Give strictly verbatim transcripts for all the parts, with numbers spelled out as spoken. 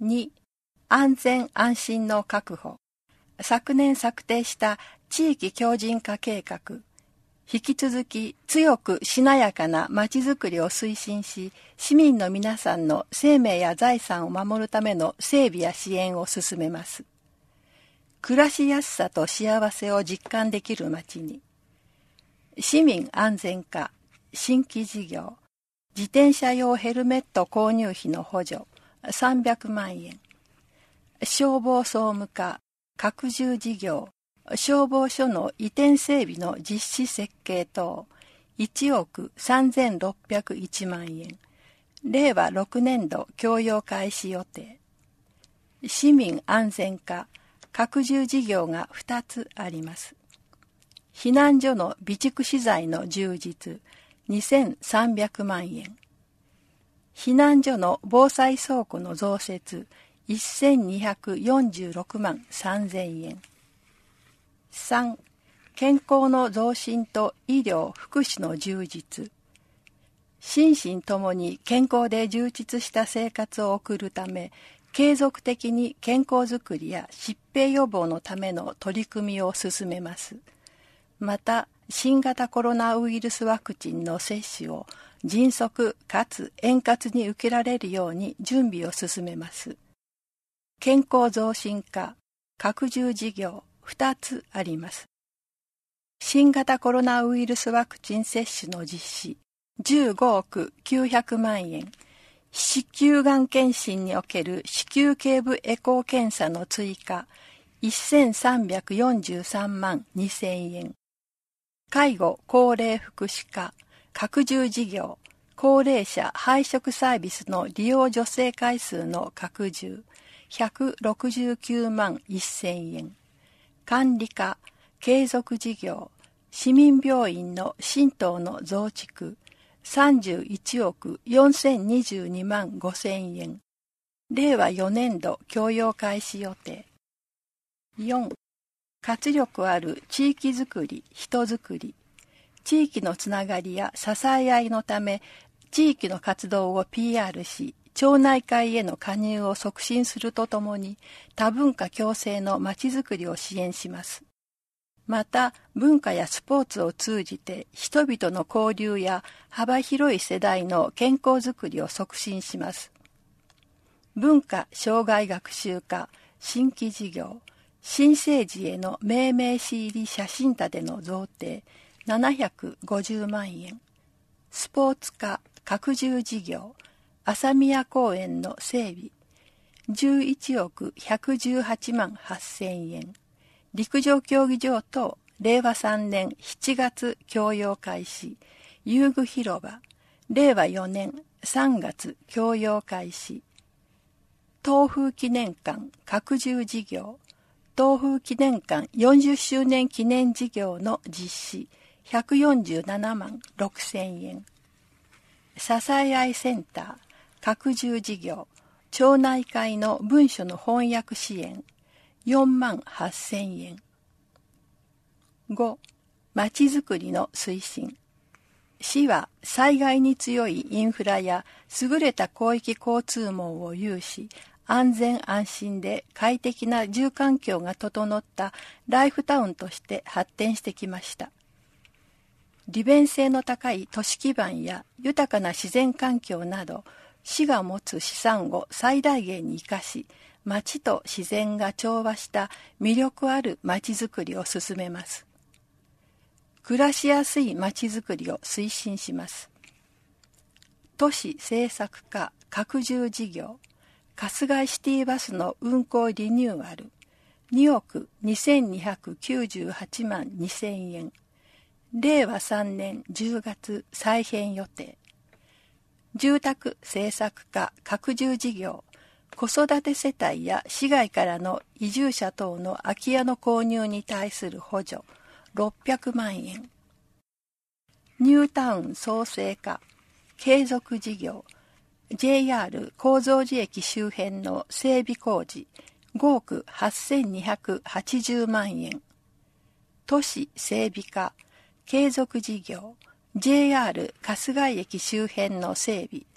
に、安全安心の確保。昨年策定した地域強靭化計画、引き続き強くしなやかなまちづくりを推進し、市民の皆さんの生命や財産を守るための整備や支援を進めます。暮らしやすさと幸せを実感できる街に、市民安全課、新規事業、自転車用ヘルメット購入費の補助さんびゃくまんえん、消防総務課、拡充事業、消防署の移転整備の実施設計等いちおくさんぜんろっぴゃくいちまんえん、令和ろくねんど供用開始予定。市民安全課、拡充事業がふたつあります。避難所の備蓄資材の充実にせんさんびゃくまんえん、避難所の防災倉庫の増設せんにひゃくよんじゅうろくまんさんぜんえん。さん. 健康の増進と医療・福祉の充実。心身ともに健康で充実した生活を送るため、継続的に健康づくりや疾病予防のための取り組みを進めます。また、新型コロナウイルスワクチンの接種を迅速かつ円滑に受けられるように準備を進めます。健康増進化、拡充事業ふたつあります。新型コロナウイルスワクチン接種の実施じゅうごおくきゅうひゃくまんえん、子宮がん検診における子宮頸部エコー検査の追加せんさんびゃくよんじゅうさんまんにせんえん、介護高齢福祉課拡充事業、高齢者配食サービスの利用助成回数の拡充ひゃくろくじゅうきゅうまんせんえん、管理課継続事業、市民病院の新棟の増築さんじゅういちおくよんせんにじゅうにまんごせんえん、令和よねんど供用開始予定。よん. 活力ある地域づくり、人づくり。地域のつながりや支え合いのため、地域の活動を ピーアール し、町内会への加入を促進するとともに、多文化共生のまちづくりを支援します。また、文化やスポーツを通じて、人々の交流や幅広い世代の健康づくりを促進します。文化障害学習課、新規事業、新生児への命名詞入り写真立ての贈呈、ななひゃくごじゅうまんえん、スポーツ課、拡充事業、朝宮公園の整備じゅういちおくひゃくじゅうはちまんはっせんえん、陸上競技場等令和さんねんしちがつ供用開始、遊具広場令和よねんさんがつ供用開始、東風記念館拡充事業、東風記念館よんじゅっしゅうねん記念事業の実施ひゃくよんじゅうななまんろくせんえん、支え合いセンター拡充事業、町内会の文書の翻訳支援よんまんはっせんえん。ご. まちづくりの推進。市は災害に強いインフラや優れた広域交通網を有し、安全安心で快適な住環境が整ったライフタウンとして発展してきました。利便性の高い都市基盤や豊かな自然環境など、市が持つ資産を最大限に生かし、町と自然が調和した魅力ある町づくりを進めます。暮らしやすい町づくりを推進します。都市政策課拡充事業、春日井シティバスの運行リニューアルにおくにせんにひゃくきゅうじゅうはちまんにせんえん、令和さんねんじゅうがつ再編予定。住宅政策課拡充事業、子育て世帯や市外からの移住者等の空き家の購入に対する補助ろっぴゃくまんえん。ニュータウン創生課継続事業、ジェイアール 高蔵寺駅周辺の整備工事ごおくはっせんにひゃくはちじゅうまんえん。都市整備課継続事業、ジェイアール 春日井駅周辺の整備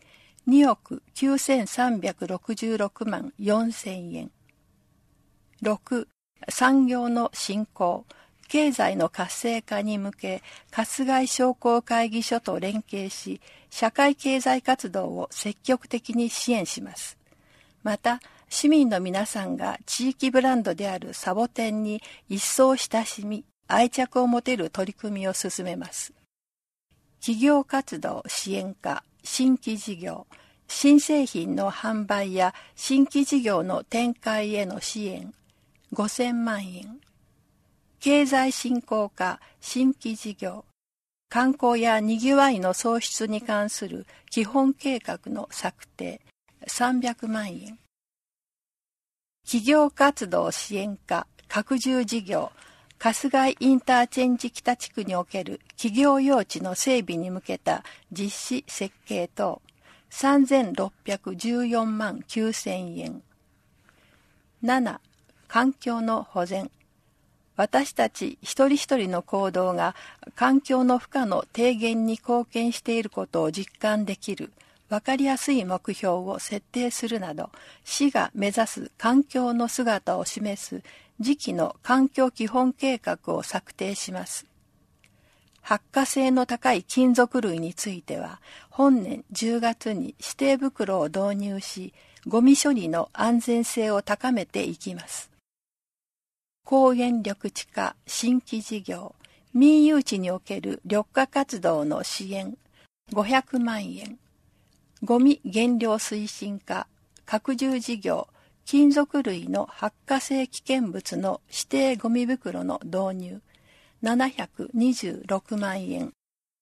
におくきゅうせんさんびゃくろくじゅうろくまんよんせんえん。ろく、産業の振興、経済の活性化に向け、春日井商工会議所と連携し、社会経済活動を積極的に支援します。また、市民の皆さんが地域ブランドであるサボテンに一層親しみ、愛着を持てる取り組みを進めます。企業活動支援課、新規事業、新製品の販売や新規事業の展開への支援、ごせんまんえん。経済振興課、新規事業、観光やにぎわいの創出に関する基本計画の策定、さんびゃくまんえん。企業活動支援課、拡充事業、春日井インターチェンジ北地区における企業用地の整備に向けた実施設計等、さんぜんろっぴゃくじゅうよんまんきゅうせんえん。なな、環境の保全。私たち一人一人の行動が環境の負荷の低減に貢献していることを実感できるわかりやすい目標を設定するなど、市が目指す環境の姿を示す次期の環境基本計画を策定します。発火性の高い金属類については、本年じゅうがつに指定袋を導入し、ゴミ処理の安全性を高めていきます。高原緑地化新規事業、民有地における緑化活動の支援、ごひゃくまんえん。ゴミ減量推進課、拡充事業、金属類の発火性危険物の指定ゴミ袋の導入、ななひゃくにじゅうろくまんえん。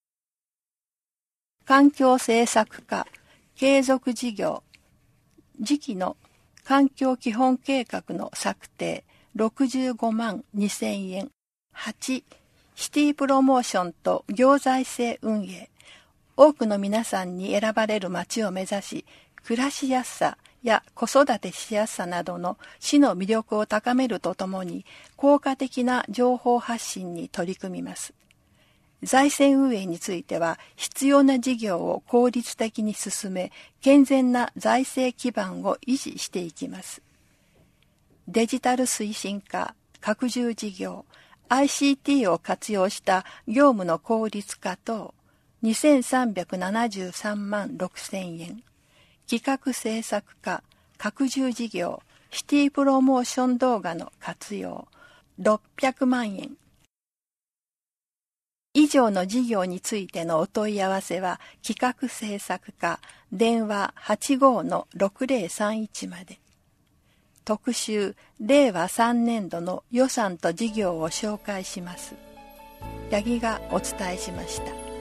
環境政策課、継続事業、次期の環境基本計画の策定、ろくじゅうごまんにせんえん。はち、シティプロモーションと行財政運営。多くの皆さんに選ばれる街を目指し、暮らしやすさや子育てしやすさなどの市の魅力を高めるとともに、効果的な情報発信に取り組みます。財政運営については、必要な事業を効率的に進め、健全な財政基盤を維持していきます。デジタル推進課、拡充事業、アイシーティー を活用した業務の効率化等、にせんさんびゃくななじゅうさんまんろくせんえん。企画制作課、拡充事業、シティプロモーション動画の活用、ろっぴゃくまんえん。以上の事業についてのお問い合わせは、企画制作課、電話 はちごのろくぜろさんいち まで。特集、れいわさんねんどの予算と事業を紹介します。八木がお伝えしました。